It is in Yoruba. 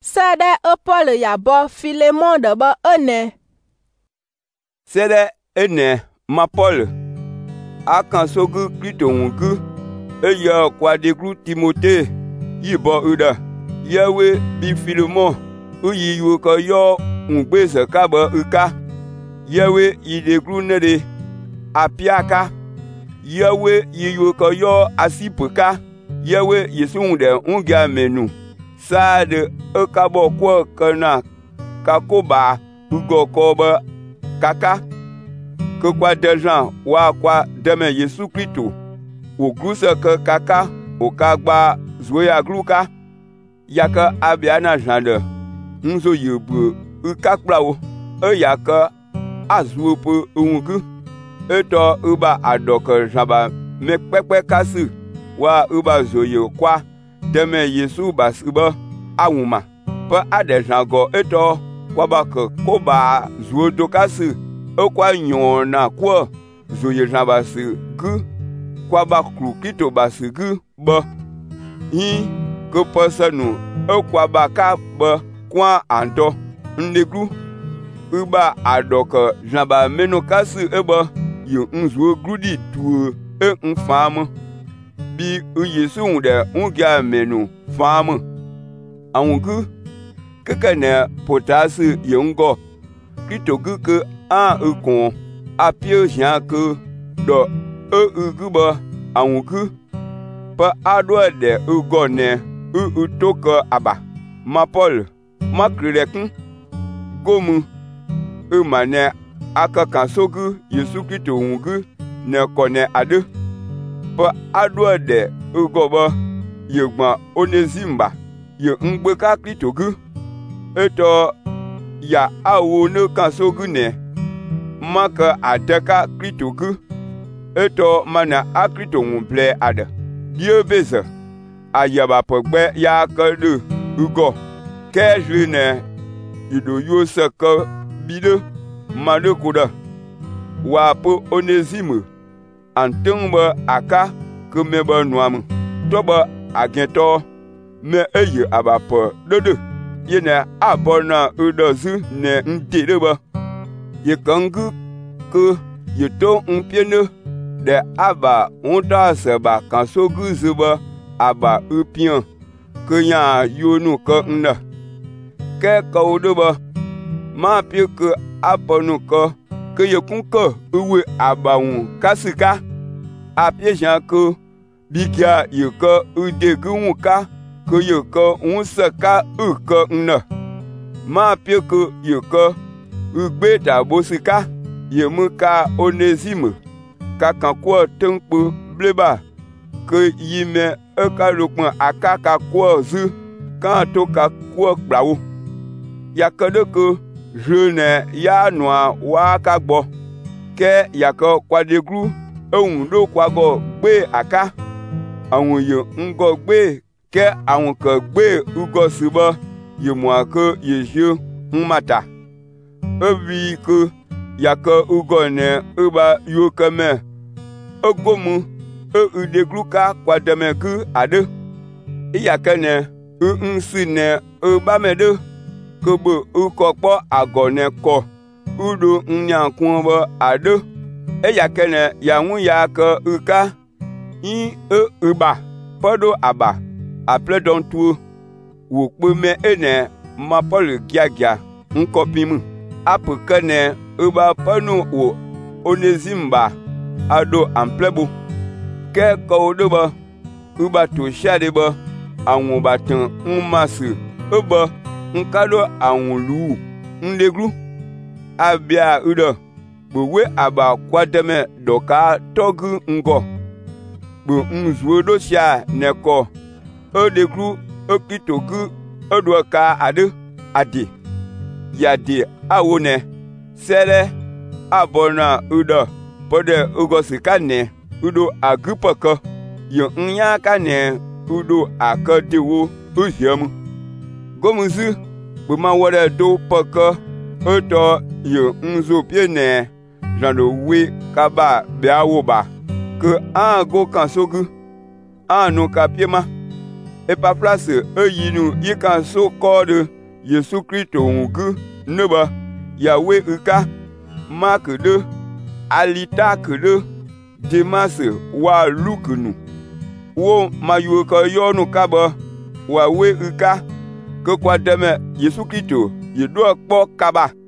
Sede Paul yabo Philémon de ba ene. Sede ene ma Paul akan sogu Kristo wungu ya kwa degru Timote yibo uda yawe bi Philémon uyi yu ko yo ngbe se ka ba uka yawe yidegru nede apiaka yawe yu ko yo asipuka yawe yisunde unga menu sade akabo kwa kana kakoba ugo koba kaka que kwa dejan wa kwa deme Yesu Kristo o grusa ke kaka o kagba zoya gluka yaka abiana jande nzo yebu ukakplawo yaka azuopo ungu eto uba adoke jaba mekpekpe kasi wa uba zoye kwa deme Yesu basiba awuma pa adejango eto kwa ba ke koba zuo dokasi kwa nyona kwa zoye jabasi gu kwa ba krukito basi gu ba hi ke pasanu kwa ba ka ba kwa ando ndegru uba adoka jaba menokasi eba yo nzuo grudi tu mfam bi Yesu unde unga menu fam angu kekene potasi yongo Krito gu ke an ukon apio jan ke do uguba angu pa adwa de ugone utoka aba ma Paul ma krelekun gomu mane aka kansogu Yesu Krito ungu ne kone ade pa adwa de ugoba yegba Onezimba ye ngbe ka Krito gu eto ya awo ne kansogu ne maka adeka Krito gu eto mana akrito ngumple ada die beze ayaba pogbe ya kadu ugo kejli ne ido yose ka bide mane kuda wa po Onezime antumba aka kemeba nuam toba agento me eye abapo dodo yene abona udozu ne ndedeba ye kangu ke ye to mpiene de aba unta seba kansogu zuba aba upian ke nya yonu ka nda ke kaudoba ma pie ke aponu ka ke ye kunka uwe aba un kasika apie jan ke bikia ye ka udegu ka ke ye ka unsaka uka nda ma pie ke ye ka ugbe tabosika ye muka Onezime ka kankwa tenkpo bleba ke yime eka lokun akaka kwa zu kan to ka kwa kplawo yakade ke jene ya noa wa ka gbo ke yaka kwadegru ohun do kwago gbe aka awon ye ngo gbe ke awon ka gbe ugo siba ye mo aka ye je mata evi ke yaka ugo ne uba yokame ogomu udegluka kwademeku ade iyakene nsine ubamede kobo ukokpo agone ko udu nyankun ba ade iyakene yanwu yaka uka uba podo aba apledon tu wo peme ene ma Paul giagia nkopimu apukene uba panu wo Onezimba ado amplebo ke kodoba uba to shadeba awon batan nmasu uba nkado awon lu ndegru abia udo gbowe aba kwademe doka togu ngo gbo nzuo do sha neko odegru okitogu odwoka ade yade awone sele abona udo pode ugosika ne udo agupaka yo nya ka ne udo akadewo ohiam gomuzu buma wore do paka oto yo nzo pie ne jando we kaba biawo ba ke ago kansogu anu ka piema e pa place eyinu yi kan so kode Yesu Kristo ŋugu nebe yawe ika Mark de Alitak de Demas wa Luke nu wo mayu ko yonu kaba wa we ika ke kwa deme Yesu Kristo ye do kpo kaba